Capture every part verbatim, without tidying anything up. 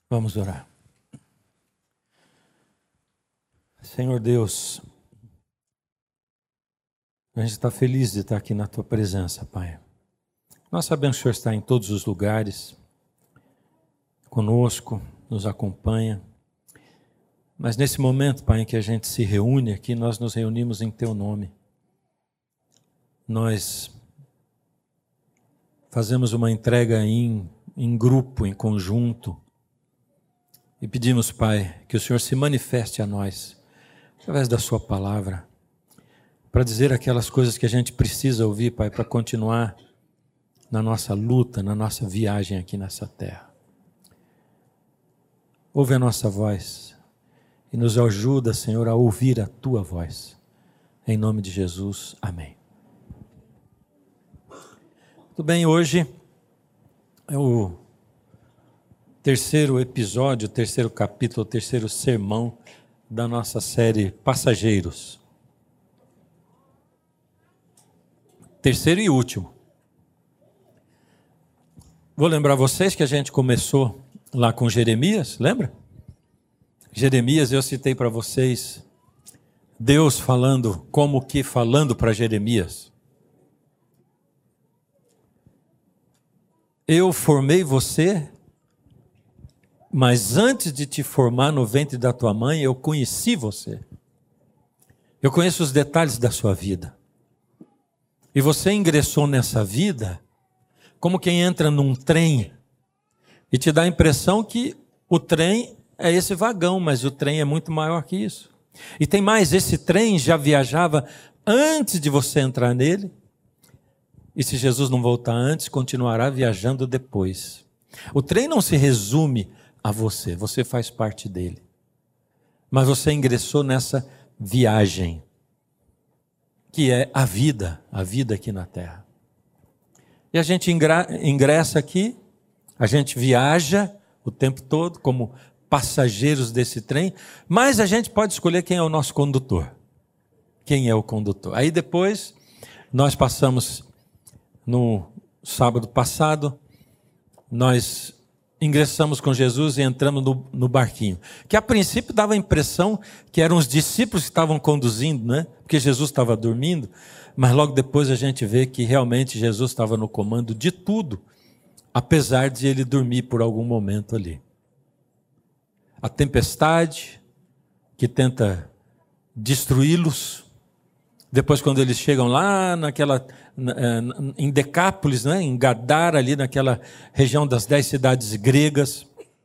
Vamos orar. Senhor Deus, a gente está feliz de estar aqui na Tua presença, Pai. Nós sabemos que o Senhor está em todos os lugares, conosco, nos acompanha. Mas nesse momento, Pai, em que a gente se reúne aqui, nós nos reunimos em Teu nome. Nós fazemos uma entrega em, em grupo, em conjunto, e pedimos, Pai, que o Senhor se manifeste a nós, através da Sua palavra, para dizer aquelas coisas que a gente precisa ouvir, Pai, para continuar na nossa luta, na nossa viagem aqui nessa terra. Ouve a nossa voz e nos ajuda, Senhor, a ouvir a Tua voz. Em nome de Jesus, amém. Muito bem, hoje é o terceiro episódio, o terceiro capítulo, o terceiro sermão da nossa série Passageiros. Terceiro e último. Vou lembrar vocês que a gente começou lá com Jeremias, lembra? Jeremias, eu citei para vocês Deus falando, como que falando para Jeremias. Eu formei você, mas antes de te formar no ventre da tua mãe, eu conheci você. Eu conheço os detalhes da sua vida. E você ingressou nessa vida como quem entra num trem e te dá a impressão que o trem é esse vagão, mas o trem é muito maior que isso. E tem mais, esse trem já viajava antes de você entrar nele. E se Jesus não voltar antes, continuará viajando depois. O trem não se resume a você, você faz parte dele. Mas você ingressou nessa viagem, que é a vida, a vida aqui na terra. E a gente ingressa aqui, a gente viaja o tempo todo como passageiros desse trem, mas a gente pode escolher quem é o nosso condutor. Quem é o condutor? Aí depois, nós passamos, no sábado passado, nós ingressamos com Jesus e entramos no, no barquinho, que a princípio dava a impressão que eram os discípulos que estavam conduzindo, né? Porque Jesus estava dormindo, mas logo depois a gente vê que realmente Jesus estava no comando de tudo, apesar de ele dormir por algum momento ali. A tempestade que tenta destruí-los, depois quando eles chegam lá naquela, em Decápolis, né, em Gadara, ali naquela região das dez cidades gregas,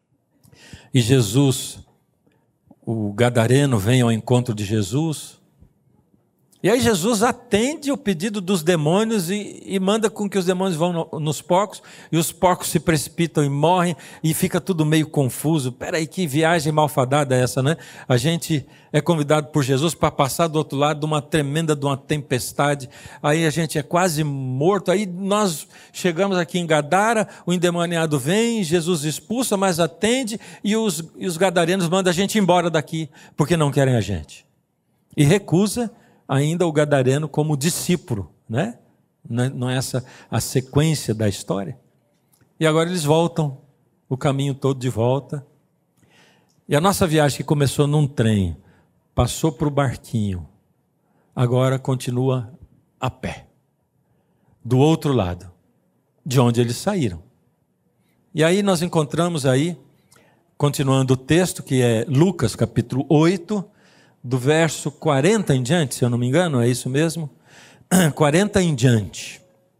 e Jesus, o gadareno, vem ao encontro de Jesus, e aí Jesus atende o pedido dos demônios e, e manda com que os demônios vão no, nos porcos, e os porcos se precipitam e morrem, e fica tudo meio confuso. Peraí, que viagem malfadada é essa, né? A gente é convidado por Jesus para passar do outro lado de uma tremenda de uma tempestade, aí a gente é quase morto, aí nós chegamos aqui em Gadara, o endemoniado vem, Jesus expulsa, mas atende, e os, e os gadarenos mandam a gente embora daqui, porque não querem a gente. E recusa ainda o gadareno como discípulo, né? Não é essa a sequência da história? E agora eles voltam, o caminho todo de volta. E a nossa viagem que começou num trem, passou para o barquinho, agora continua a pé, do outro lado, de onde eles saíram. E aí nós encontramos aí, continuando o texto, que é Lucas capítulo oito, do verso quarenta em diante, se eu não me engano, é isso mesmo? quarenta em diante.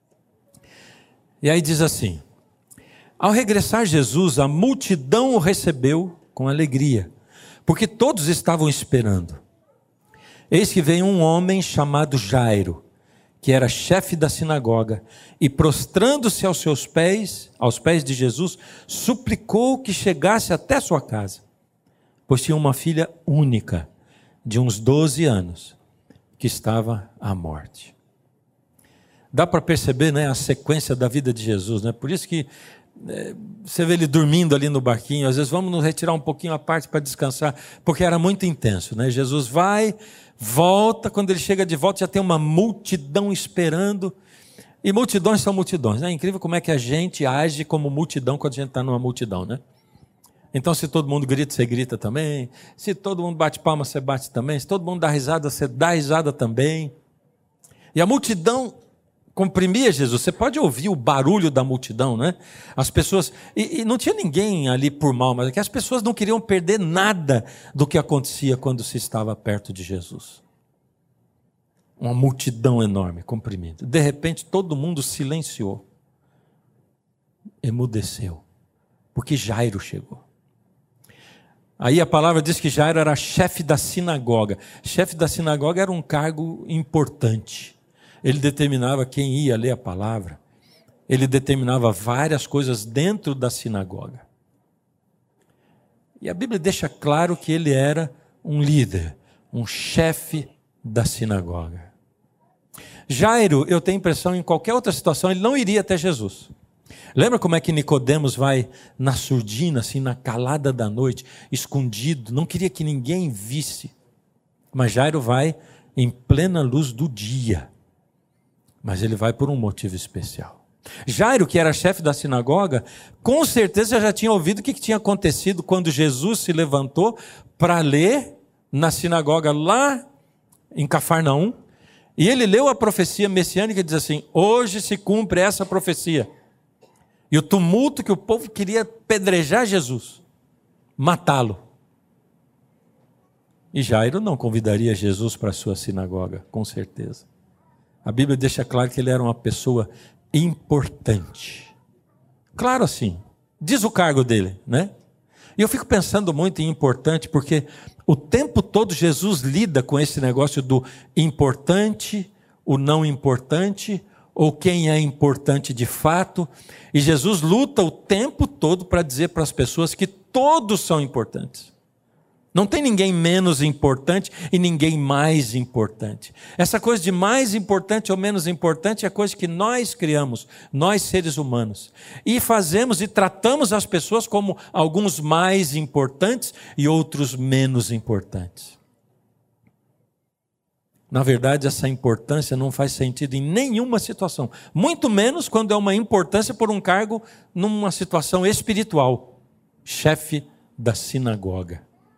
E aí diz assim: ao regressar Jesus, a multidão o recebeu com alegria, porque todos estavam esperando. Eis que veio um homem chamado Jairo, que era chefe da sinagoga, e prostrando-se aos seus pés, aos pés de Jesus, suplicou que chegasse até sua casa, pois tinha uma filha única, de uns doze anos, que estava à morte. Dá para perceber, né, a sequência da vida de Jesus, né? Por isso que é, você vê ele dormindo ali no barquinho. Às vezes vamos nos retirar um pouquinho à parte para descansar, porque era muito intenso, né? Jesus vai, volta, quando ele chega de volta já tem uma multidão esperando, e multidões são multidões, né? É incrível como é que a gente age como multidão quando a gente está numa multidão, né? Então, se todo mundo grita, você grita também. Se todo mundo bate palma, você bate também. Se todo mundo dá risada, você dá risada também. E a multidão comprimia Jesus. Você pode ouvir o barulho da multidão, né? As pessoas... E, e não tinha ninguém ali por mal, mas é que as pessoas não queriam perder nada do que acontecia quando se estava perto de Jesus. Uma multidão enorme, comprimindo. De repente, todo mundo silenciou. Emudeceu. Porque Jairo chegou. Aí a palavra diz que Jairo era chefe da sinagoga. Chefe da sinagoga era um cargo importante. Ele determinava quem ia ler a palavra. Ele determinava várias coisas dentro da sinagoga. E a Bíblia deixa claro que ele era um líder, um chefe da sinagoga. Jairo, eu tenho a impressão, em qualquer outra situação, ele não iria até Jesus. Lembra como é que Nicodemos vai na surdina, assim, na calada da noite, escondido, não queria que ninguém visse. Mas Jairo vai em plena luz do dia. Mas ele vai por um motivo especial. Jairo, que era chefe da sinagoga, com certeza já tinha ouvido o que tinha acontecido quando Jesus se levantou para ler na sinagoga lá em Cafarnaum. E ele leu a profecia messiânica e diz assim: hoje se cumpre essa profecia. E o tumulto que o povo queria apedrejar Jesus, matá-lo. E Jairo não convidaria Jesus para a sua sinagoga, com certeza. A Bíblia deixa claro que ele era uma pessoa importante. Claro assim, diz o cargo dele, né? E eu fico pensando muito em importante, porque o tempo todo Jesus lida com esse negócio do importante, o não importante, ou quem é importante de fato. E Jesus luta o tempo todo para dizer para as pessoas que todos são importantes. Não tem ninguém menos importante e ninguém mais importante. Essa coisa de mais importante ou menos importante é coisa que nós criamos, nós seres humanos. E fazemos e tratamos as pessoas como alguns mais importantes e outros menos importantes. Na verdade, essa importância não faz sentido em nenhuma situação. Muito menos quando é uma importância por um cargo numa situação espiritual. Chefe da sinagoga.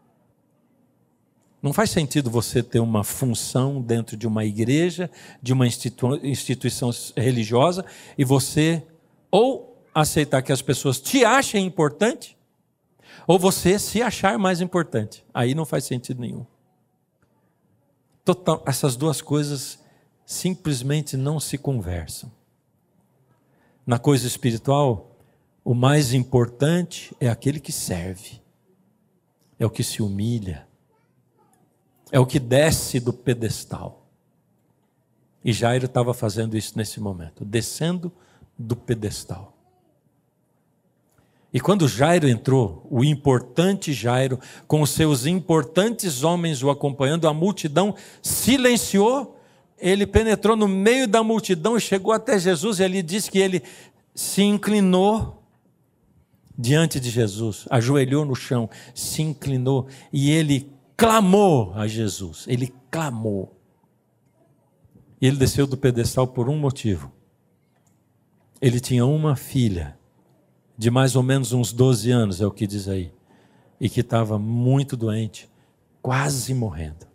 Não faz sentido você ter uma função dentro de uma igreja, de uma institu- instituição religiosa, e você ou aceitar que as pessoas te achem importante, ou você se achar mais importante. Aí não faz sentido nenhum. Total, essas duas coisas simplesmente não se conversam. Na coisa espiritual, o mais importante é aquele que serve, é o que se humilha, é o que desce do pedestal. E Jairo estava fazendo isso nesse momento, descendo do pedestal. E quando Jairo entrou, o importante Jairo, com os seus importantes homens o acompanhando, a multidão silenciou, ele penetrou no meio da multidão e chegou até Jesus, e ali diz que ele se inclinou diante de Jesus, ajoelhou no chão, se inclinou, e ele clamou a Jesus, ele clamou. E ele desceu do pedestal por um motivo. Ele tinha uma filha, de mais ou menos uns doze anos, é o que diz aí, e que estava muito doente, quase morrendo.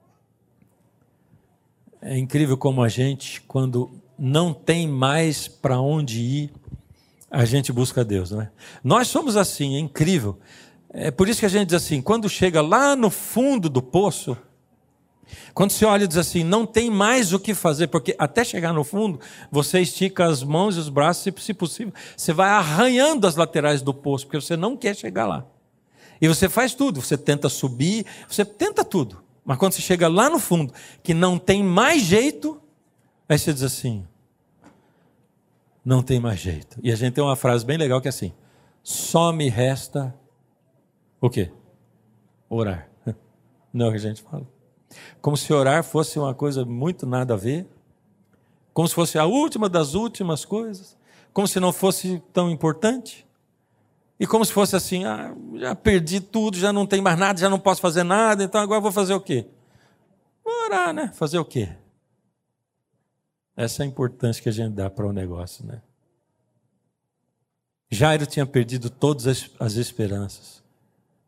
É incrível como a gente, quando não tem mais para onde ir, a gente busca Deus, não é? Nós somos assim, é incrível. É por isso que a gente diz assim, quando chega lá no fundo do poço, quando você olha e diz assim, não tem mais o que fazer, porque até chegar no fundo, você estica as mãos e os braços, se, se possível, você vai arranhando as laterais do poço, porque você não quer chegar lá. E você faz tudo, você tenta subir, você tenta tudo. Mas quando você chega lá no fundo, que não tem mais jeito, aí você diz assim, não tem mais jeito. E a gente tem uma frase bem legal que é assim, só me resta o quê? Orar. Não é o que a gente fala. Como se orar fosse uma coisa muito nada a ver. Como se fosse a última das últimas coisas. Como se não fosse tão importante. E como se fosse assim, ah, já perdi tudo, já não tem mais nada, já não posso fazer nada, então agora vou fazer o quê? Vou orar, né? Fazer o quê? Essa é a importância que a gente dá para o negócio, né? Jairo tinha perdido todas as, as esperanças.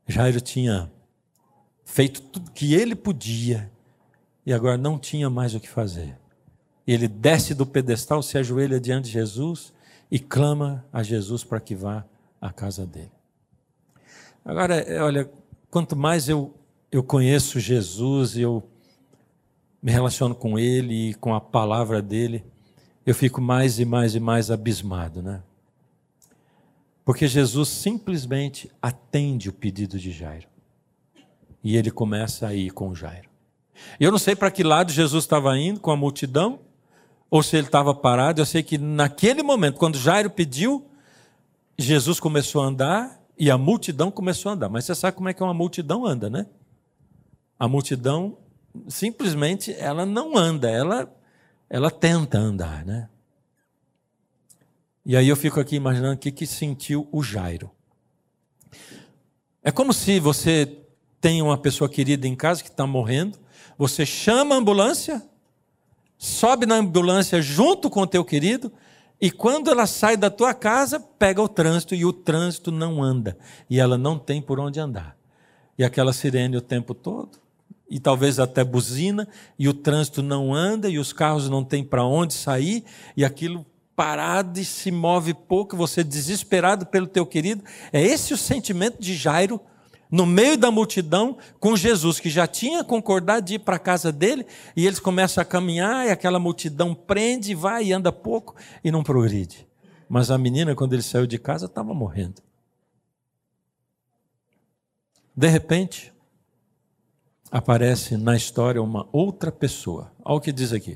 Jairo tinha feito tudo que ele podia e agora não tinha mais o que fazer. Ele desce do pedestal, se ajoelha diante de Jesus e clama a Jesus para que vá à casa dele. Agora, olha, quanto mais eu, eu conheço Jesus, eu me relaciono com ele e com a palavra dele, eu fico mais e mais e mais abismado, né? Porque Jesus simplesmente atende o pedido de Jairo. E ele começa a ir com Jairo. Eu não sei para que lado Jesus estava indo com a multidão, ou se ele estava parado. Eu sei que naquele momento, quando Jairo pediu, Jesus começou a andar e a multidão começou a andar. Mas você sabe como é que uma multidão anda, né? A multidão, simplesmente, ela não anda, ela, ela tenta andar, né? E aí eu fico aqui imaginando o que, que sentiu o Jairo. É como se você tem uma pessoa querida em casa que está morrendo, você chama a ambulância, sobe na ambulância junto com o teu querido, e quando ela sai da tua casa, pega o trânsito, e o trânsito não anda, e ela não tem por onde andar. E aquela sirene o tempo todo, e talvez até buzina, e o trânsito não anda, e os carros não têm para onde sair, e aquilo parado e se move pouco, você desesperado pelo teu querido. É esse o sentimento de Jairo, no meio da multidão, com Jesus, que já tinha concordado de ir para a casa dele, e eles começam a caminhar, e aquela multidão prende, vai e anda pouco, e não progride. Mas a menina, quando ele saiu de casa, estava morrendo. De repente, aparece na história uma outra pessoa. Olha o que diz aqui.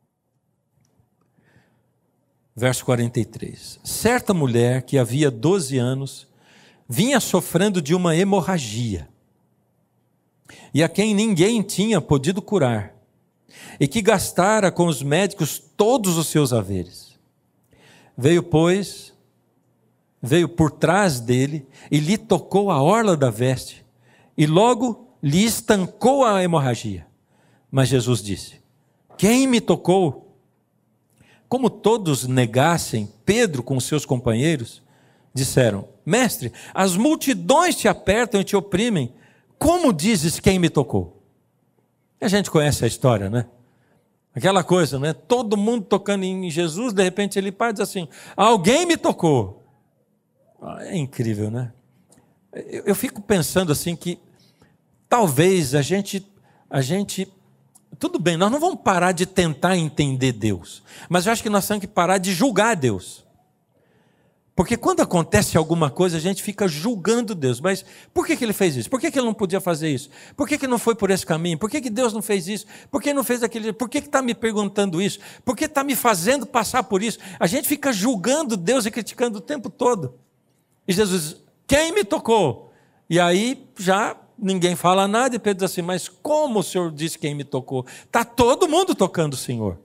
Verso quarenta e três. Certa mulher que havia doze anos vinha sofrendo de uma hemorragia, e a quem ninguém tinha podido curar, e que gastara com os médicos todos os seus haveres. Veio, pois, veio por trás dele, e lhe tocou a orla da veste, e logo lhe estancou a hemorragia. Mas Jesus disse: quem me tocou? Como todos negassem, Pedro com os seus companheiros disseram: mestre, as multidões te apertam e te oprimem, como dizes quem me tocou? A gente conhece a história, né? Aquela coisa, né? Todo mundo tocando em Jesus, de repente ele para e diz assim: alguém me tocou. É incrível, né? Eu, eu fico pensando assim que talvez a gente, a gente, tudo bem, nós não vamos parar de tentar entender Deus, mas eu acho que nós temos que parar de julgar Deus. Porque quando acontece alguma coisa, a gente fica julgando Deus. Mas por que, que ele fez isso? Por que, que ele não podia fazer isso? Por que, que não foi por esse caminho? Por que, que Deus não fez isso? Por que não fez aquele? Por que está me perguntando isso? Por que está me fazendo passar por isso? A gente fica julgando Deus e criticando o tempo todo. E Jesus, quem me tocou? E aí já ninguém fala nada, e Pedro diz assim: mas como o Senhor disse quem me tocou? Está todo mundo tocando o Senhor.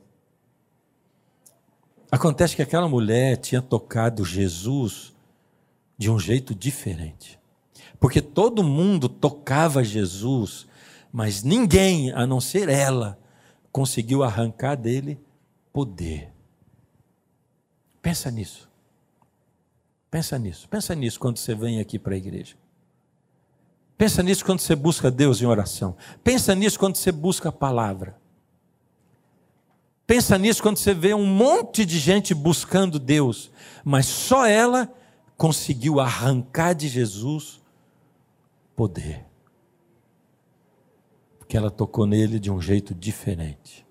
Acontece que aquela mulher tinha tocado Jesus de um jeito diferente. Porque todo mundo tocava Jesus, mas ninguém, a não ser ela, conseguiu arrancar dele poder. Pensa nisso. Pensa nisso. Pensa nisso quando você vem aqui para a igreja. Pensa nisso quando você busca Deus em oração. Pensa nisso quando você busca a palavra. Pensa nisso quando você vê um monte de gente buscando Deus, mas só ela conseguiu arrancar de Jesus poder. Porque ela tocou nele de um jeito diferente.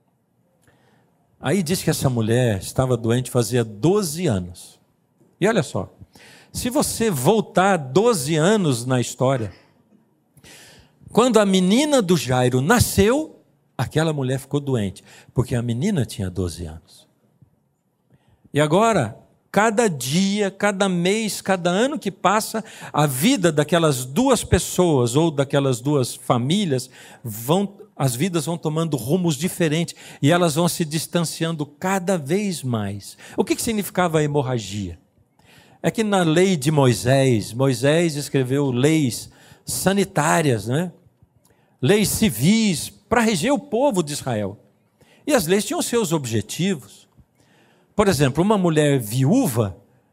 Aí diz que essa mulher estava doente fazia doze anos. E olha só, se você voltar doze anos na história, quando a menina do Jairo nasceu, aquela mulher ficou doente, porque a menina tinha doze anos. E agora, cada dia, cada mês, cada ano que passa, a vida daquelas duas pessoas ou daquelas duas famílias, vão, as vidas vão tomando rumos diferentes e elas vão se distanciando cada vez mais. O que, que significava a hemorragia? É que na lei de Moisés, Moisés escreveu leis sanitárias, né? Leis civis, para reger o povo de Israel. E as leis tinham seus objetivos. Por exemplo, uma mulher viúva,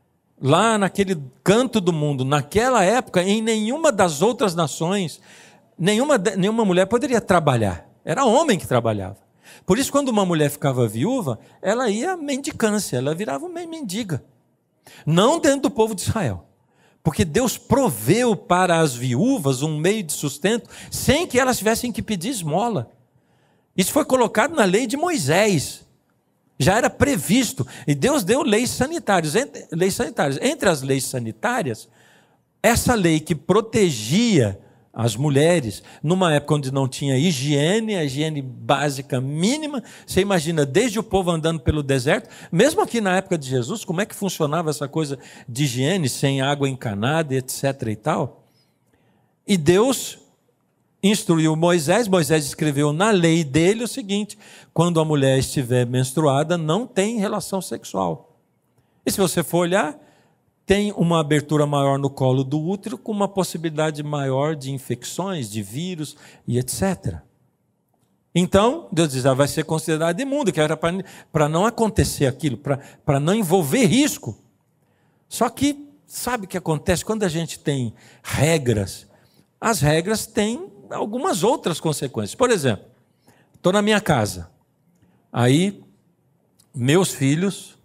lá naquele canto do mundo, naquela época, em nenhuma das outras nações, nenhuma, nenhuma mulher poderia trabalhar. Era homem que trabalhava. Por isso, quando uma mulher ficava viúva, ela ia à mendicância, ela virava uma mendiga. Não dentro do povo de Israel. Porque Deus proveu para as viúvas um meio de sustento sem que elas tivessem que pedir esmola. Isso foi colocado na lei de Moisés. Já era previsto. E Deus deu leis sanitárias. Entre, leis sanitárias. Entre as leis sanitárias, essa lei que protegia as mulheres, numa época onde não tinha higiene, a higiene básica mínima, você imagina, desde o povo andando pelo deserto, mesmo aqui na época de Jesus, como é que funcionava essa coisa de higiene, sem água encanada, etc e tal? E Deus instruiu Moisés, Moisés escreveu na lei dele o seguinte: quando a mulher estiver menstruada, não tem relação sexual. E se você for olhar, tem uma abertura maior no colo do útero, com uma possibilidade maior de infecções, de vírus e etcétera. Então, Deus diz, ah, vai ser considerado imundo, que era para não acontecer aquilo, para não envolver risco. Só que, sabe o que acontece? Quando a gente tem regras, as regras têm algumas outras consequências. Por exemplo, estou na minha casa, aí meus filhos...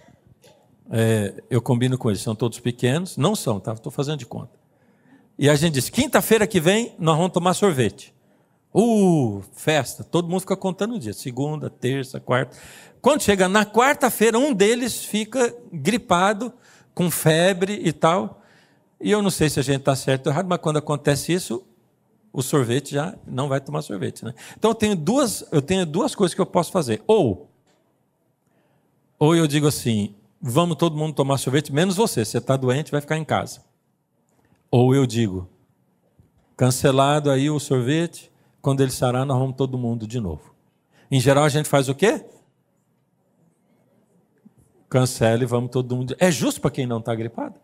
É, eu combino com eles, são todos pequenos, não são, tá? Estou fazendo de conta. E a gente diz, quinta-feira que vem nós vamos tomar sorvete. Uh, festa, todo mundo fica contando o dia, segunda, terça, quarta. Quando chega na quarta-feira, um deles fica gripado, com febre e tal. E eu não sei se a gente está certo ou errado, mas quando acontece isso, o sorvete já não vai tomar sorvete, né? Então eu tenho duas, eu tenho duas coisas que eu posso fazer. Ou, ou eu digo assim, vamos todo mundo tomar sorvete, menos você. Você está doente, vai ficar em casa. Ou eu digo, cancelado aí o sorvete, quando ele sarar, nós vamos todo mundo de novo. Em geral, a gente faz o quê? Cancela e vamos todo mundo. É justo para quem não está gripado?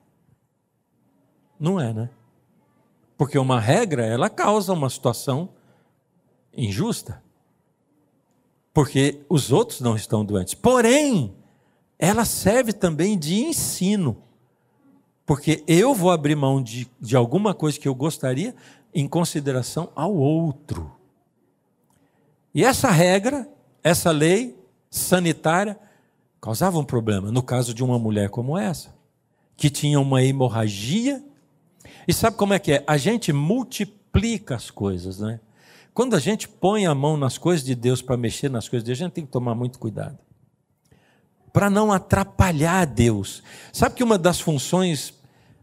Não é, né? Porque uma regra, ela causa uma situação injusta. Porque os outros não estão doentes. Porém, ela serve também de ensino, porque eu vou abrir mão de, de alguma coisa que eu gostaria em consideração ao outro. E essa regra, essa lei sanitária, causava um problema no caso de uma mulher como essa, que tinha uma hemorragia. E sabe como é que é? A gente multiplica as coisas, né? Quando a gente põe a mão nas coisas de Deus para mexer nas coisas de Deus, a gente tem que tomar muito cuidado, para não atrapalhar Deus. Sabe que uma das funções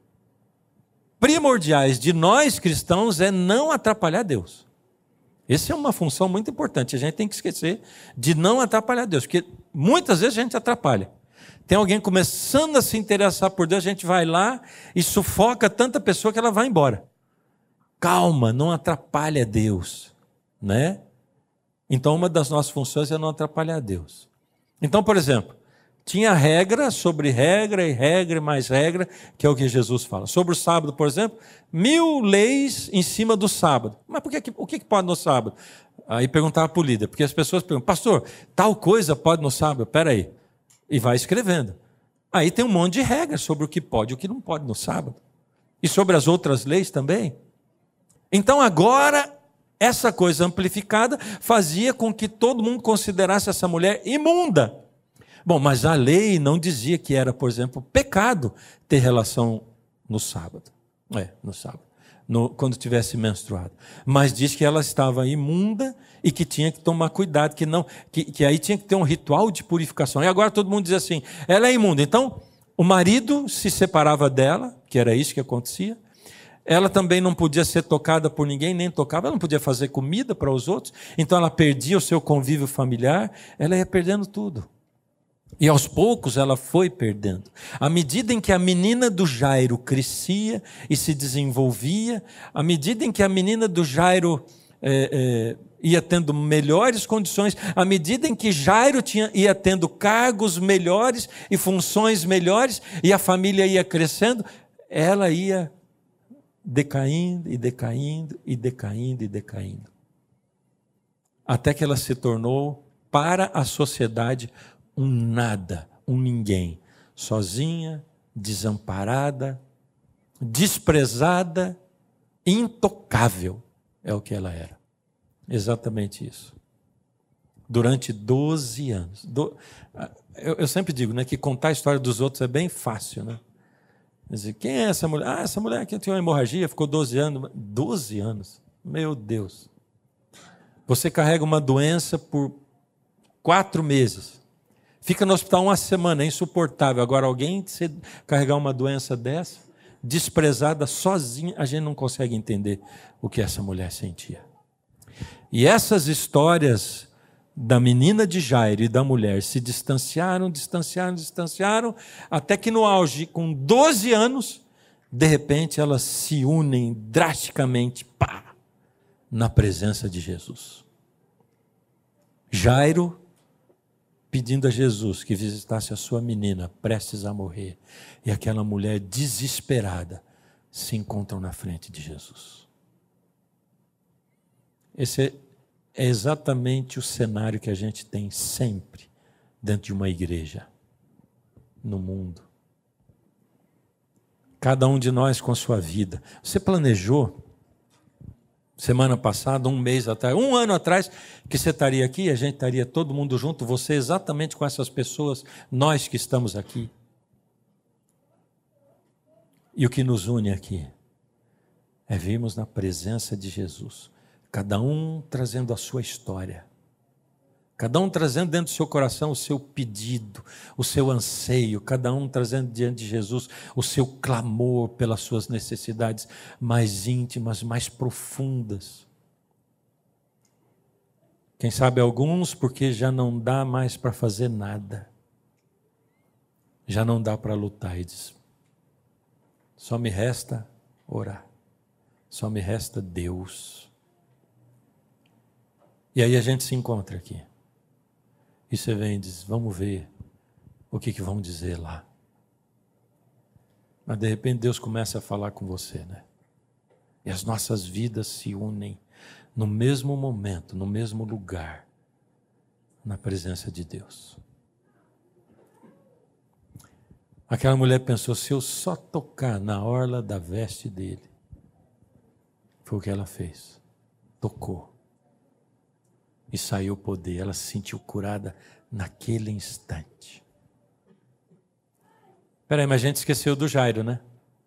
primordiais de nós cristãos é não atrapalhar Deus. Essa é uma função muito importante. A gente tem que esquecer de não atrapalhar Deus, porque muitas vezes a gente atrapalha. Tem alguém começando a se interessar por Deus, a gente vai lá e sufoca tanta pessoa que ela vai embora. Calma, não atrapalha Deus, né? Então, uma das nossas funções é não atrapalhar Deus. Então, por exemplo, tinha regra sobre regra e regra e mais regra, que é o que Jesus fala. Sobre o sábado, por exemplo, mil leis em cima do sábado. Mas por que, o que pode no sábado? Aí perguntava para o líder, porque as pessoas perguntam, pastor, tal coisa pode no sábado? Espera aí. E vai escrevendo. Aí tem um monte de regras sobre o que pode e o que não pode no sábado. E sobre as outras leis também. Então agora, essa coisa amplificada fazia com que todo mundo considerasse essa mulher imunda. Bom, mas a lei não dizia que era, por exemplo, pecado ter relação no sábado. É, no sábado. No, quando tivesse menstruado. Mas diz que ela estava imunda e que tinha que tomar cuidado, que, não, que, que aí tinha que ter um ritual de purificação. E agora todo mundo diz assim, ela é imunda. Então, o marido se separava dela, que era isso que acontecia. Ela também não podia ser tocada por ninguém, nem tocava. Ela não podia fazer comida para os outros. Então, ela perdia o seu convívio familiar. Ela ia perdendo tudo. E aos poucos ela foi perdendo. À medida em que a menina do Jairo crescia e se desenvolvia, à medida em que a menina do Jairo é, é, ia tendo melhores condições, à medida em que Jairo tinha, ia tendo cargos melhores e funções melhores, e a família ia crescendo, ela ia decaindo e decaindo e decaindo e decaindo. Até que ela se tornou, para a sociedade, um nada, um ninguém, sozinha, desamparada, desprezada, intocável. É o que ela era. Exatamente isso. Durante doze anos. Do... Eu, eu sempre digo, né, que contar a história dos outros é bem fácil, né? Dizer, quem é essa mulher? Ah, essa mulher aqui tinha uma hemorragia, ficou doze anos. doze anos? Meu Deus. Você carrega uma doença por quatro meses. Fica no hospital uma semana, é insuportável. Agora, alguém se carregar uma doença dessa, desprezada, sozinha, a gente não consegue entender o que essa mulher sentia. E essas histórias da menina de Jairo e da mulher se distanciaram, distanciaram, distanciaram, até que no auge, com doze anos, de repente elas se unem drasticamente, pá, na presença de Jesus. Jairo pedindo a Jesus que visitasse a sua menina, prestes a morrer, e aquela mulher desesperada se encontram na frente de Jesus. Esse é É exatamente o cenário que a gente tem sempre dentro de uma igreja, no mundo. Cada um de nós com a sua vida. Você planejou, semana passada, um mês atrás, um ano atrás, que você estaria aqui, a gente estaria todo mundo junto, você exatamente com essas pessoas, nós que estamos aqui. E o que nos une aqui é virmos na presença de Jesus. Cada um trazendo a sua história. Cada um trazendo dentro do seu coração o seu pedido, o seu anseio. Cada um trazendo diante de Jesus o seu clamor pelas suas necessidades mais íntimas, mais profundas. Quem sabe alguns porque já não dá mais para fazer nada. Já não dá para lutar. E diz, só me resta orar. Só me resta Deus. E aí a gente se encontra aqui. E você vem e diz, vamos ver o que, que vão dizer lá. Mas de repente Deus começa a falar com você, né? E as nossas vidas se unem no mesmo momento, no mesmo lugar, na presença de Deus. Aquela mulher pensou, se eu só tocar na orla da veste dele, foi o que ela fez. Tocou. E saiu o poder, ela se sentiu curada naquele instante. Espera aí, mas a gente esqueceu do Jairo, né?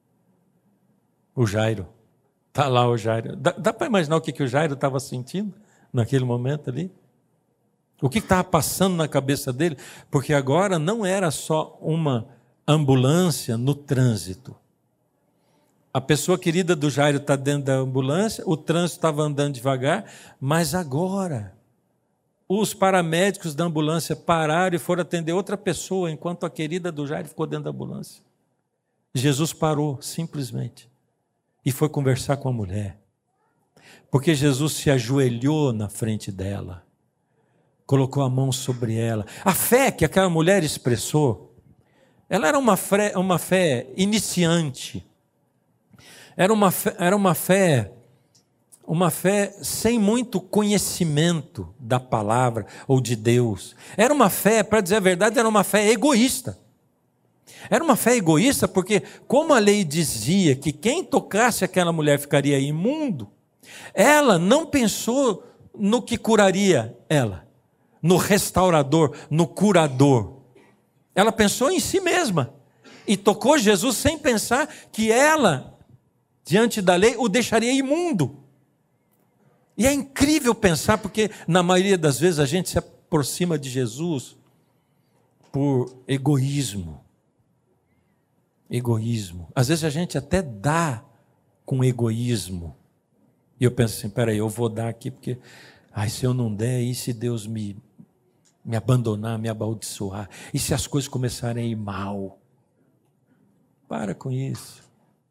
O Jairo. Está lá o Jairo. Dá, dá para imaginar o que, que o Jairo estava sentindo naquele momento ali? O que estava passando na cabeça dele? Porque agora não era só uma ambulância no trânsito. A pessoa querida do Jairo está dentro da ambulância, o trânsito estava andando devagar, mas agora os paramédicos da ambulância pararam e foram atender outra pessoa, enquanto a querida do Jairo ficou dentro da ambulância. Jesus parou, simplesmente, e foi conversar com a mulher. Porque Jesus se ajoelhou na frente dela, colocou a mão sobre ela. A fé que aquela mulher expressou, ela era uma fé, uma fé iniciante, era uma fé, era uma fé Uma fé sem muito conhecimento da palavra ou de Deus. Era uma fé, para dizer a verdade, era uma fé egoísta. Era uma fé egoísta porque, como a lei dizia que quem tocasse aquela mulher ficaria imundo, ela não pensou no que curaria ela, no restaurador, no curador. Ela pensou em si mesma e tocou Jesus sem pensar que ela, diante da lei, o deixaria imundo. E é incrível pensar, porque na maioria das vezes a gente se aproxima de Jesus por egoísmo. Egoísmo. Às vezes a gente até dá com egoísmo. E eu penso assim, peraí, eu vou dar aqui porque, ai, se eu não der, e se Deus me, me abandonar, me amaldiçoar? E se as coisas começarem a ir mal? Para com isso.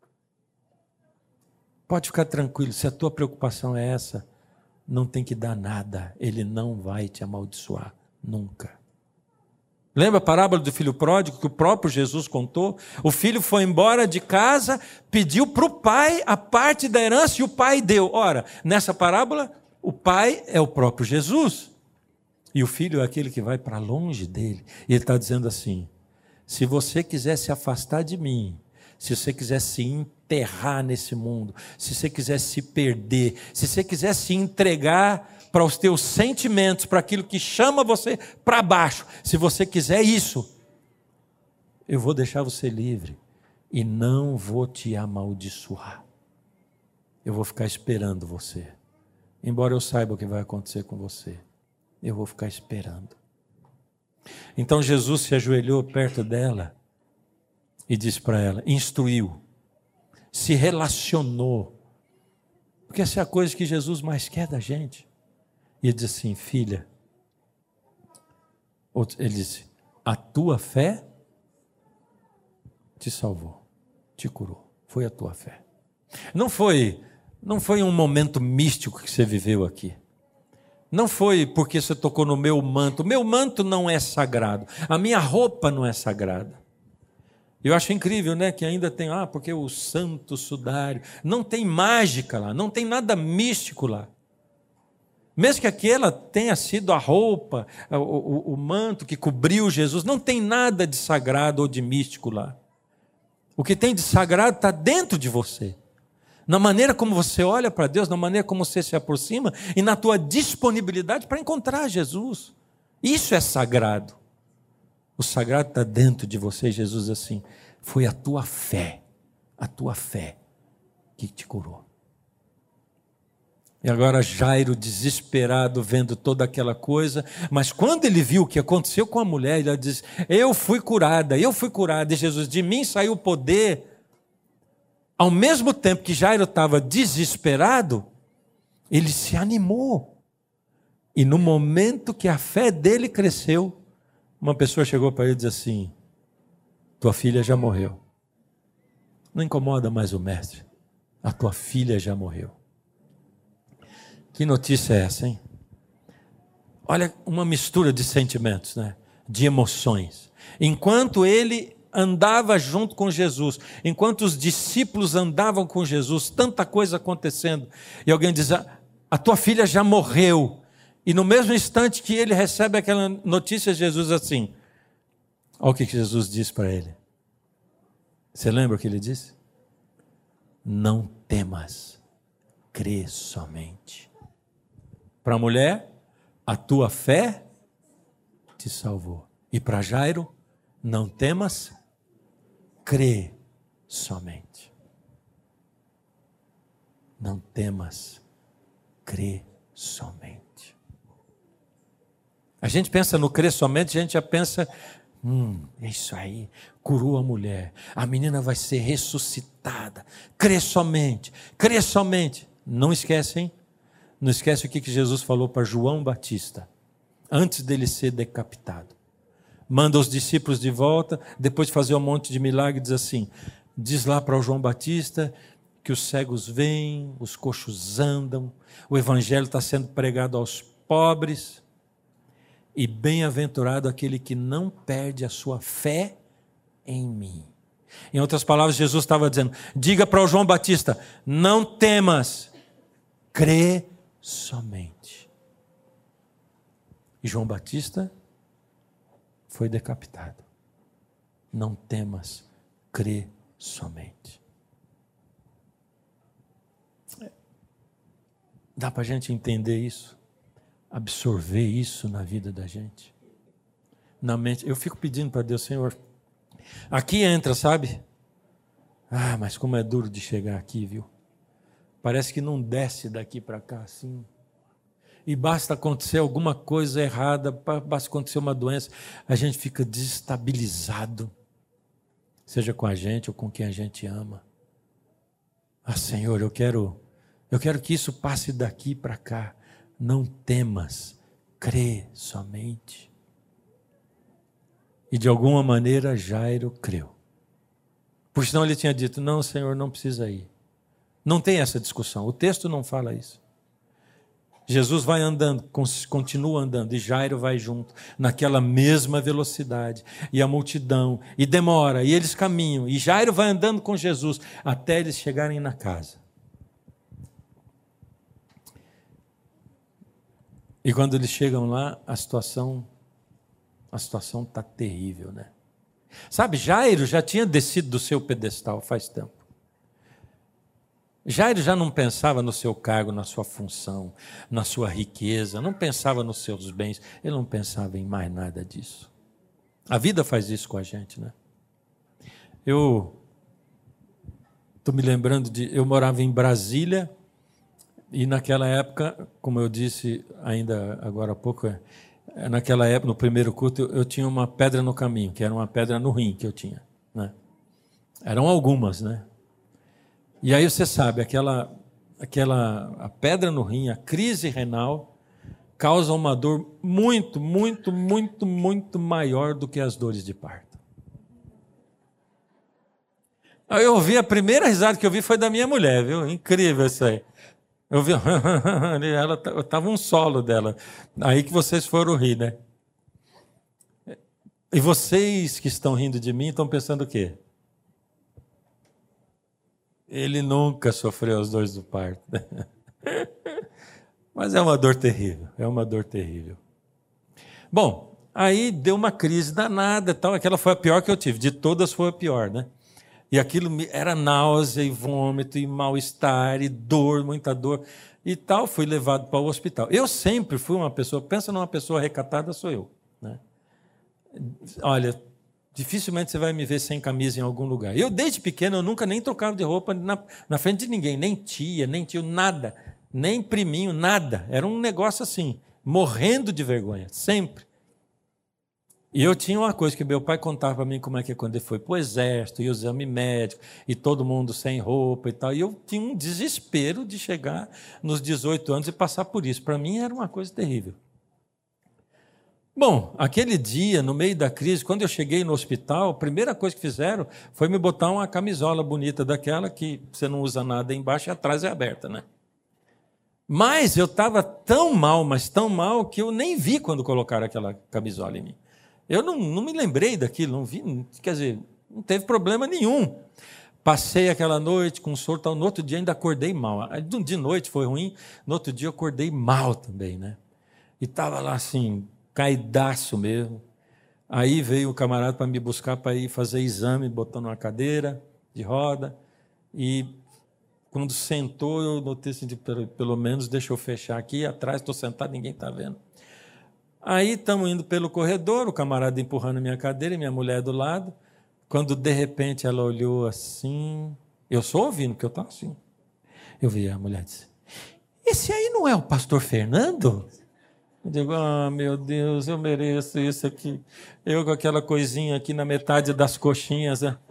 Pode ficar tranquilo, se a tua preocupação é essa, não tem que dar nada, ele não vai te amaldiçoar, nunca. Lembra a parábola do filho pródigo que o próprio Jesus contou? O filho foi embora de casa, pediu para o pai a parte da herança e o pai deu. Ora, nessa parábola, o pai é o próprio Jesus e o filho é aquele que vai para longe dele. E ele está dizendo assim, se você quiser se afastar de mim, se você quiser se enterrar nesse mundo, se você quiser se perder, se você quiser se entregar para os teus sentimentos, para aquilo que chama você para baixo, se você quiser isso, eu vou deixar você livre e não vou te amaldiçoar. Eu vou ficar esperando você. Embora eu saiba o que vai acontecer com você, eu vou ficar esperando. Então Jesus se ajoelhou perto dela e disse para ela, instruiu, se relacionou, porque essa é a coisa que Jesus mais quer da gente. E ele disse assim, filha, ele disse, a tua fé te salvou, te curou, foi a tua fé. Não foi, não foi um momento místico que você viveu aqui. Não foi porque você tocou no meu manto. O meu manto não é sagrado. A minha roupa não é sagrada. Eu acho incrível, né? Que ainda tem, ah, porque o santo sudário. Não tem mágica lá, não tem nada místico lá. Mesmo que aquela tenha sido a roupa, o, o, o manto que cobriu Jesus, não tem nada de sagrado ou de místico lá. O que tem de sagrado está dentro de você. Na maneira como você olha para Deus, na maneira como você se aproxima e na tua disponibilidade para encontrar Jesus. Isso é sagrado. O sagrado está dentro de você. Jesus assim, foi a tua fé, a tua fé que te curou. E agora Jairo, desesperado, vendo toda aquela coisa, mas quando ele viu o que aconteceu com a mulher, ele disse, eu fui curada, eu fui curada, e Jesus, de mim saiu o poder. Ao mesmo tempo que Jairo estava desesperado, ele se animou. E no momento que a fé dele cresceu, uma pessoa chegou para ele e disse assim, tua filha já morreu. Não incomoda mais o mestre, a tua filha já morreu. Que notícia é essa, hein? Olha, uma mistura de sentimentos, né? De emoções. Enquanto ele andava junto com Jesus, enquanto os discípulos andavam com Jesus, tanta coisa acontecendo, e alguém diz, a tua filha já morreu, e no mesmo instante que ele recebe aquela notícia, Jesus assim, olha o que Jesus disse para ele, você lembra o que ele disse? Não temas, crê somente. Para a mulher, a tua fé te salvou, e para Jairo, não temas, crê somente. Não temas, crê somente. A gente pensa no crer somente, a gente já pensa, hum, é isso aí, curou a mulher, a menina vai ser ressuscitada, crê somente, crê somente. Não esquecem, não esquece o que Jesus falou para João Batista, antes dele ser decapitado. Manda os discípulos de volta, depois de fazer um monte de milagre, diz assim, diz lá para o João Batista que os cegos vêm, os coxos andam, o evangelho está sendo pregado aos pobres, e bem-aventurado aquele que não perde a sua fé em mim. Em outras palavras, Jesus estava dizendo, diga para o João Batista, não temas, crê somente. E João Batista foi decapitado. Não temas, crê somente. Dá para a gente entender isso? Absorver isso na vida da gente? Na mente. Eu fico pedindo para Deus, Senhor, aqui entra, sabe? Ah, mas como é duro de chegar aqui, viu? Parece que não desce daqui para cá assim. E basta acontecer alguma coisa errada, basta acontecer uma doença, a gente fica desestabilizado, seja com a gente ou com quem a gente ama. Ah, Senhor, eu quero, eu quero que isso passe daqui para cá. Não temas, crê somente. E de alguma maneira Jairo creu. Por senão ele tinha dito, não, Senhor, não precisa ir. Não tem essa discussão, o texto não fala isso. Jesus vai andando, continua andando, e Jairo vai junto, naquela mesma velocidade, e a multidão, e demora, e eles caminham, e Jairo vai andando com Jesus, até eles chegarem na casa. E quando eles chegam lá, a situação, a situação está terrível, né? Sabe, Jairo já tinha descido do seu pedestal faz tempo. Jairo já não pensava no seu cargo, na sua função, na sua riqueza, não pensava nos seus bens, ele não pensava em mais nada disso. A vida faz isso com a gente, né? Eu estou me lembrando de... Eu morava em Brasília e naquela época, como eu disse ainda agora há pouco, naquela época, no primeiro culto, eu, eu tinha uma pedra no caminho, que era uma pedra no rim que eu tinha, né? Eram algumas, né? E aí você sabe, aquela, aquela a pedra no rim, a crise renal, causa uma dor muito, muito, muito, muito maior do que as dores de parto. Aí eu ouvi, a primeira risada que eu vi foi da minha mulher, viu? Incrível isso aí. Eu vi, ela estava um solo dela. Aí que vocês foram rir, né? E vocês que estão rindo de mim estão pensando o quê? Ele nunca sofreu as dores do parto. Mas é uma dor terrível, é uma dor terrível. Bom, aí deu uma crise danada, tal. Aquela foi a pior que eu tive, de todas foi a pior, né? E aquilo era náusea e vômito e mal-estar e dor, muita dor e tal. Fui levado para o hospital. Eu sempre fui uma pessoa, pensa numa pessoa recatada, sou eu, né? Olha, dificilmente você vai me ver sem camisa em algum lugar. Eu, desde pequeno, eu nunca nem trocava de roupa na, na frente de ninguém, nem tia, nem tio, nada, nem priminho, nada. Era um negócio assim, morrendo de vergonha, sempre. E eu tinha uma coisa que meu pai contava para mim como é que é quando ele foi para o exército, e o exame médico, e todo mundo sem roupa e tal. E eu tinha um desespero de chegar nos dezoito anos e passar por isso. Para mim era uma coisa terrível. Bom, aquele dia, no meio da crise, quando eu cheguei no hospital, a primeira coisa que fizeram foi me botar uma camisola bonita daquela que você não usa nada embaixo e atrás é aberta, né? Mas eu estava tão mal, mas tão mal, que eu nem vi quando colocaram aquela camisola em mim. Eu não, não me lembrei daquilo, não vi, quer dizer, não teve problema nenhum. Passei aquela noite com soro, tal, no outro dia ainda acordei mal. De noite foi ruim, no outro dia eu acordei mal também, né? E estava lá assim, caidaço mesmo. Aí veio o camarada para me buscar para ir fazer exame, botando uma cadeira de roda. E quando sentou, eu notei assim, pelo, pelo menos deixa eu fechar aqui, atrás estou sentado, ninguém está vendo. Aí estamos indo pelo corredor, o camarada empurrando a minha cadeira e minha mulher do lado, quando de repente ela olhou assim, eu só ouvindo, porque eu estava assim. Eu vi a mulher disse, esse aí não é o pastor Fernando? Eu digo, ah, meu Deus, eu mereço isso aqui. Eu com aquela coisinha aqui na metade das coxinhas. Né?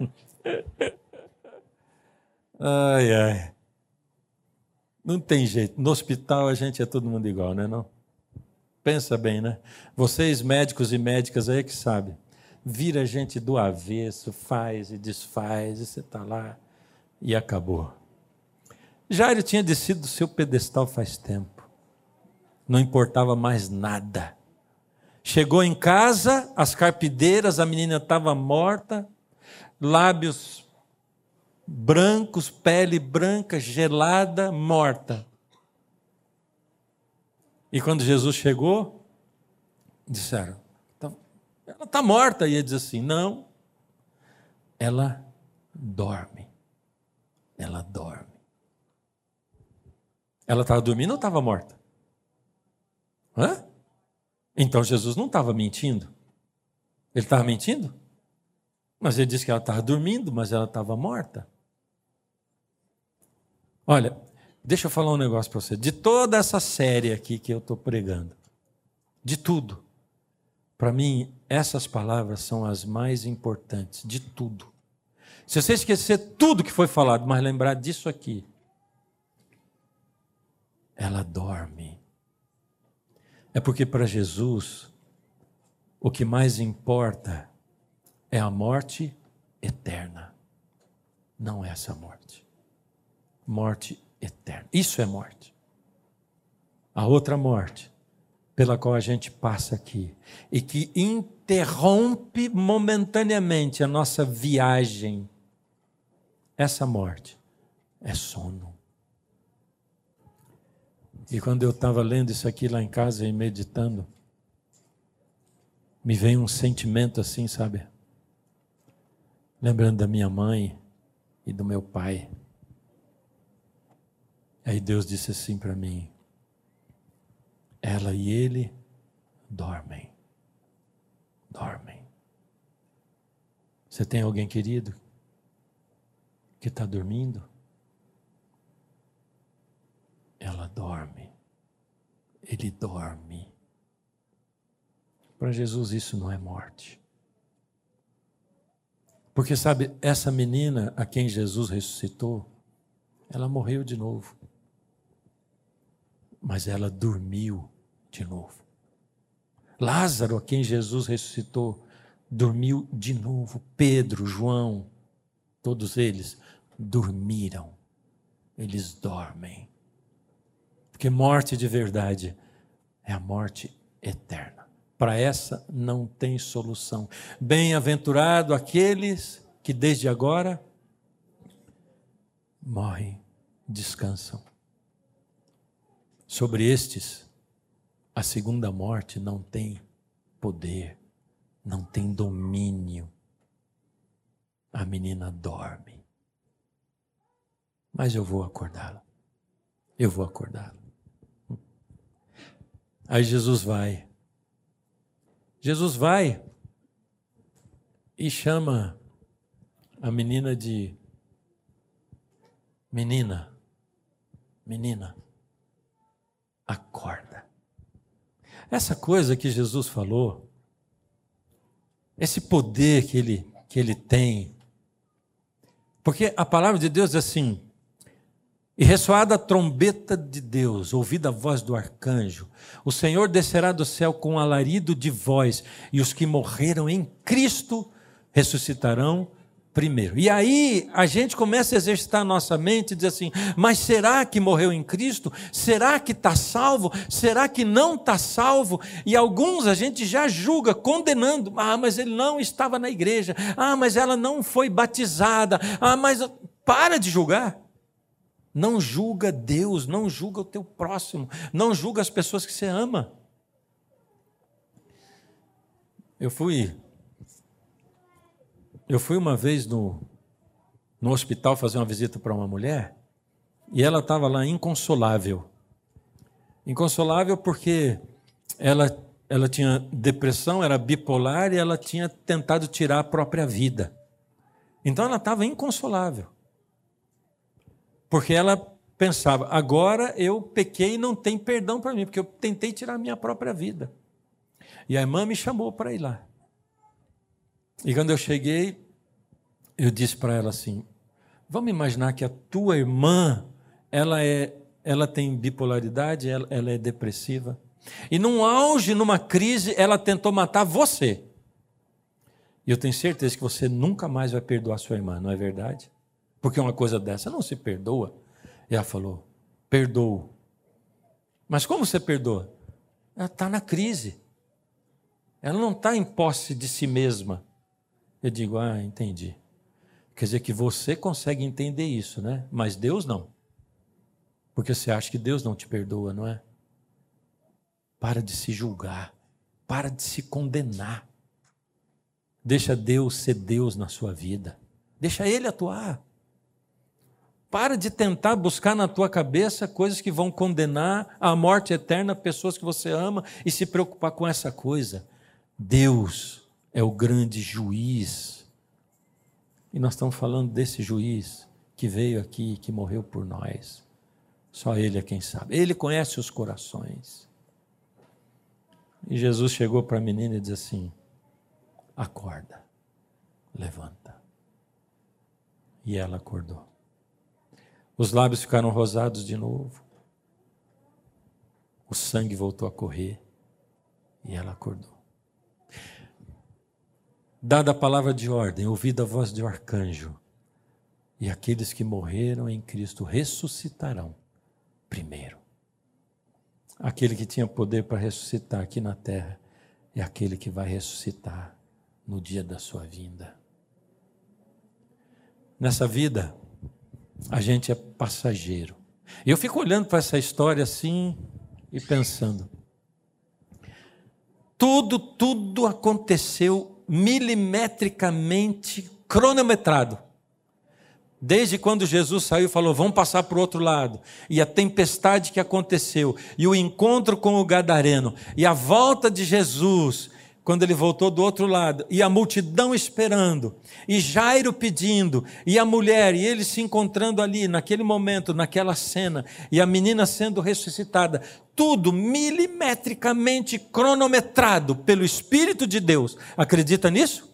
Ai, ai. Não tem jeito. No hospital a gente é todo mundo igual, né? Não? Pensa bem, né? Vocês, médicos e médicas aí que sabem. Vira gente do avesso, faz e desfaz, e você está lá e acabou. Jairo tinha descido do seu pedestal faz tempo. Não importava mais nada. Chegou em casa, as carpideiras, a menina estava morta, lábios brancos, pele branca, gelada, morta. E quando Jesus chegou, disseram, ela está morta. E ele diz assim, não, ela dorme. Ela dorme. Ela estava dormindo ou estava morta? Hã? Então Jesus não estava mentindo. Ele estava mentindo? Mas ele disse que ela estava dormindo, mas ela estava morta. Olha, deixa eu falar um negócio para você. De toda essa série aqui que eu estou pregando, de tudo, para mim, essas palavras são as mais importantes, de tudo. Se você esquecer tudo que foi falado, mas lembrar disso aqui, ela dorme. É porque para Jesus, o que mais importa é a morte eterna, não essa morte. Morte eterna. Isso é morte. A outra morte, pela qual a gente passa aqui, e que interrompe momentaneamente a nossa viagem, essa morte é sono. E quando eu estava lendo isso aqui lá em casa e meditando, me veio um sentimento assim, sabe? lembrando da minha mãe e do meu pai. Aí Deus disse assim para mim: ela e ele dormem. Dormem. Você tem alguém querido que está dormindo? Ela dorme. Ele dorme. Para Jesus isso não é morte. Porque sabe, essa menina a quem Jesus ressuscitou, ela morreu de novo. Mas ela dormiu de novo. Lázaro, a quem Jesus ressuscitou, dormiu de novo. Pedro, João, todos eles dormiram. Eles dormem. Porque morte de verdade é a morte eterna. Para essa não tem solução. Bem-aventurado aqueles que desde agora morrem, descansam. Sobre estes, a segunda morte não tem poder, não tem domínio. A menina dorme. Mas eu vou acordá-la. Eu vou acordá-la. Aí Jesus vai. Jesus vai e chama a menina de menina, menina, acorda. Essa coisa que Jesus falou, esse poder que ele, que ele tem, porque a palavra de Deus é assim: e ressoada a trombeta de Deus, ouvida a voz do arcanjo, o Senhor descerá do céu com um alarido de voz, e os que morreram em Cristo ressuscitarão primeiro. E aí a gente começa a exercitar a nossa mente e diz assim: mas será que morreu em Cristo? Será que está salvo? Será que não está salvo? E alguns a gente já julga, condenando: ah, mas ele não estava na igreja, ah, mas ela não foi batizada, ah, mas... Para de julgar. Não julga Deus, não julga o teu próximo, não julga as pessoas que você ama. Eu fui, eu fui uma vez no, no hospital fazer uma visita para uma mulher, e ela estava lá inconsolável. Inconsolável porque ela, ela tinha depressão, era bipolar, e ela tinha tentado tirar a própria vida. Então ela estava inconsolável. Porque ela pensava: agora eu pequei e não tem perdão para mim, porque eu tentei tirar a minha própria vida. E a irmã me chamou para ir lá. E quando eu cheguei, eu disse para ela assim: vamos imaginar que a tua irmã, ela, é, ela tem bipolaridade, ela, ela é depressiva. E num auge, numa crise, ela tentou matar você. E eu tenho certeza que você nunca mais vai perdoar sua irmã, não é verdade? Porque uma coisa dessa não se perdoa. E ela falou: perdoo. Mas como você perdoa? Ela está na crise. Ela não está em posse de si mesma. Eu digo: ah, entendi. Quer dizer que você consegue entender isso, né? Mas Deus não. Porque você acha que Deus não te perdoa, não é? Para de se julgar. Para de se condenar. Deixa Deus ser Deus na sua vida. Deixa Ele atuar. Para de tentar buscar na tua cabeça coisas que vão condenar à morte eterna pessoas que você ama e se preocupar com essa coisa. Deus é o grande juiz. E nós estamos falando desse juiz que veio aqui, que morreu por nós. Só Ele é quem sabe. Ele conhece os corações. E Jesus chegou para a menina e disse assim: acorda, levanta. E ela acordou. Os lábios ficaram rosados de novo. O sangue voltou a correr. E ela acordou. Dada a palavra de ordem, ouvida a voz do arcanjo, e aqueles que morreram em Cristo ressuscitarão primeiro. Aquele que tinha poder para ressuscitar aqui na terra é aquele que vai ressuscitar no dia da sua vinda. Nessa vida, a gente é passageiro. Eu fico olhando para essa história assim e pensando: tudo, tudo aconteceu milimetricamente cronometrado. Desde quando Jesus saiu e falou, vamos passar para o outro lado. E a tempestade que aconteceu, e o encontro com o gadareno, e a volta de Jesus, quando ele voltou do outro lado, e a multidão esperando, e Jairo pedindo, e a mulher, e ele se encontrando ali, naquele momento, naquela cena, e a menina sendo ressuscitada, tudo milimetricamente cronometrado pelo Espírito de Deus. Acredita nisso?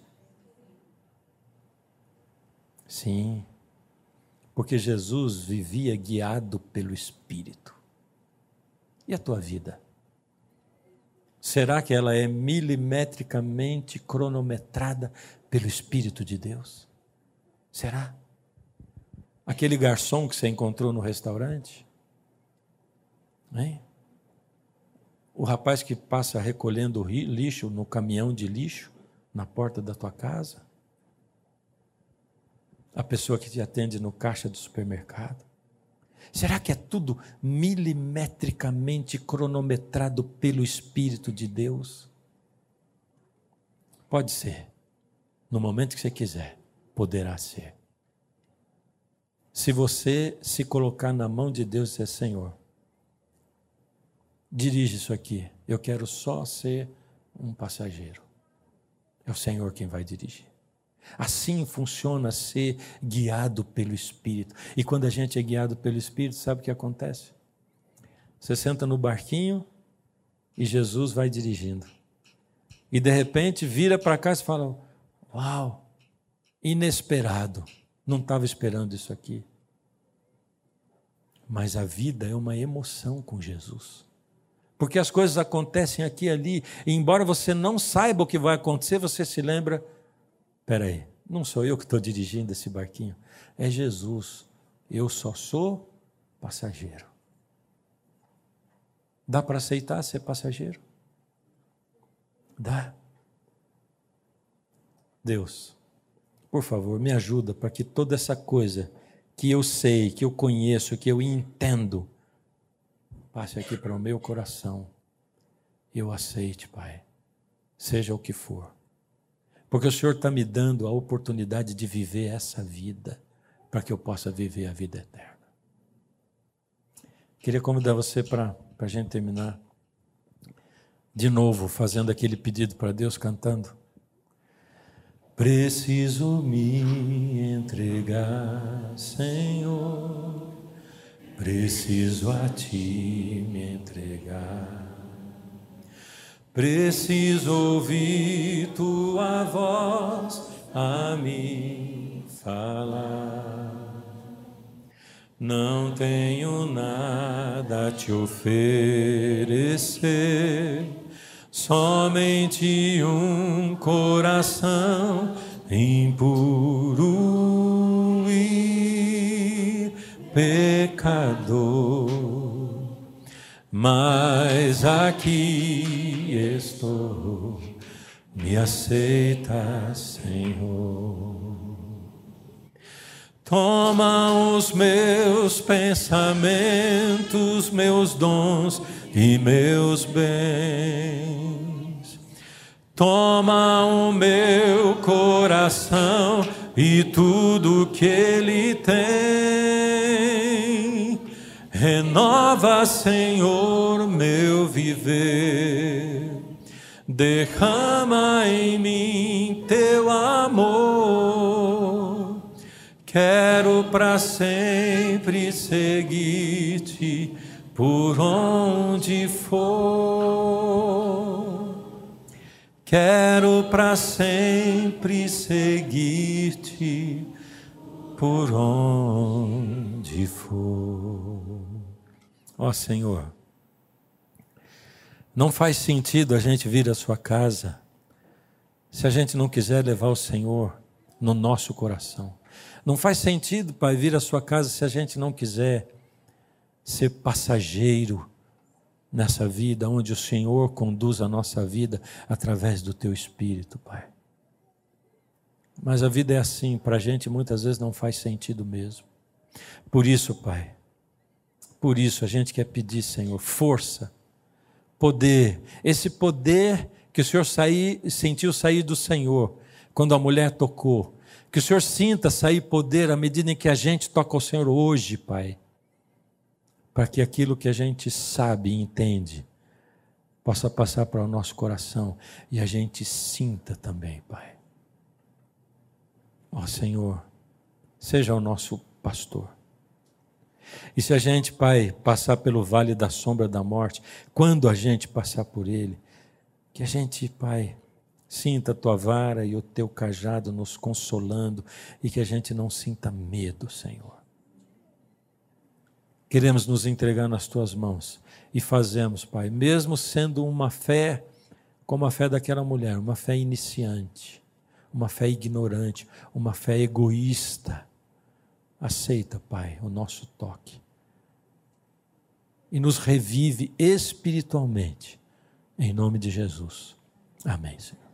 Sim. Porque Jesus vivia guiado pelo Espírito. E a tua vida? Será que ela é milimetricamente cronometrada pelo Espírito de Deus? Será? Aquele garçom que você encontrou no restaurante? Hein? O rapaz que passa recolhendo o lixo no caminhão de lixo na porta da tua casa? A pessoa que te atende no caixa do supermercado? Será que é tudo milimetricamente cronometrado pelo Espírito de Deus? Pode ser. No momento que você quiser, poderá ser. Se você se colocar na mão de Deus e dizer, Senhor, dirige isso aqui. Eu quero só ser um passageiro. É o Senhor quem vai dirigir. Assim funciona ser guiado pelo Espírito. E quando a gente é guiado pelo Espírito, sabe o que acontece? Você senta no barquinho e Jesus vai dirigindo. E de repente vira para cá e fala, uau, inesperado, não estava esperando isso aqui. Mas a vida é uma emoção com Jesus. Porque as coisas acontecem aqui e ali, e embora você não saiba o que vai acontecer, você se lembra, espera aí, não sou eu que estou dirigindo esse barquinho, é Jesus, eu só sou passageiro. Dá para aceitar ser passageiro? Dá. Deus, por favor, me ajuda para que toda essa coisa que eu sei, que eu conheço, que eu entendo, passe aqui para o meu coração. Eu aceite, Pai, seja o que for. Porque o Senhor está me dando a oportunidade de viver essa vida, para que eu possa viver a vida eterna. Queria convidar você para a gente terminar, de novo, fazendo aquele pedido para Deus, cantando. Preciso me entregar, Senhor, preciso a Ti me entregar. Preciso ouvir Tua voz a me falar. Não tenho nada a Te oferecer, somente um coração impuro e pecador. Mas aqui estou, me aceita, Senhor. Toma os meus pensamentos, meus dons e meus bens. Toma o meu coração e tudo que ele tem. Renova, Senhor, meu viver. Derrama em mim teu amor. Quero para sempre seguir-te por onde for. Quero para sempre seguir-te por onde for. Ó Senhor, não faz sentido a gente vir à sua casa se a gente não quiser levar o Senhor no nosso coração. Não faz sentido, Pai, vir à sua casa se a gente não quiser ser passageiro nessa vida, onde o Senhor conduz a nossa vida através do Teu Espírito, Pai. Mas a vida é assim, para a gente muitas vezes não faz sentido mesmo. Por isso, Pai, por isso a gente quer pedir, Senhor, força, poder, esse poder que o Senhor sair, sentiu sair do Senhor, quando a mulher tocou, Que o Senhor sinta sair poder à medida em que a gente toca ao Senhor hoje, Pai. Para que aquilo que a gente sabe e entende possa passar para o nosso coração e a gente sinta também, Pai. Ó Senhor, seja o nosso pastor. E se a gente, Pai, passar pelo vale da sombra da morte, quando a gente passar por ele, que a gente, Pai, sinta a tua vara e o teu cajado nos consolando e que a gente não sinta medo, Senhor. Queremos nos entregar nas tuas mãos e fazemos, Pai, mesmo sendo uma fé como a fé daquela mulher, uma fé iniciante, uma fé ignorante, uma fé egoísta. Aceita, Pai, o nosso toque e nos revive espiritualmente, em nome de Jesus. Amém, Senhor.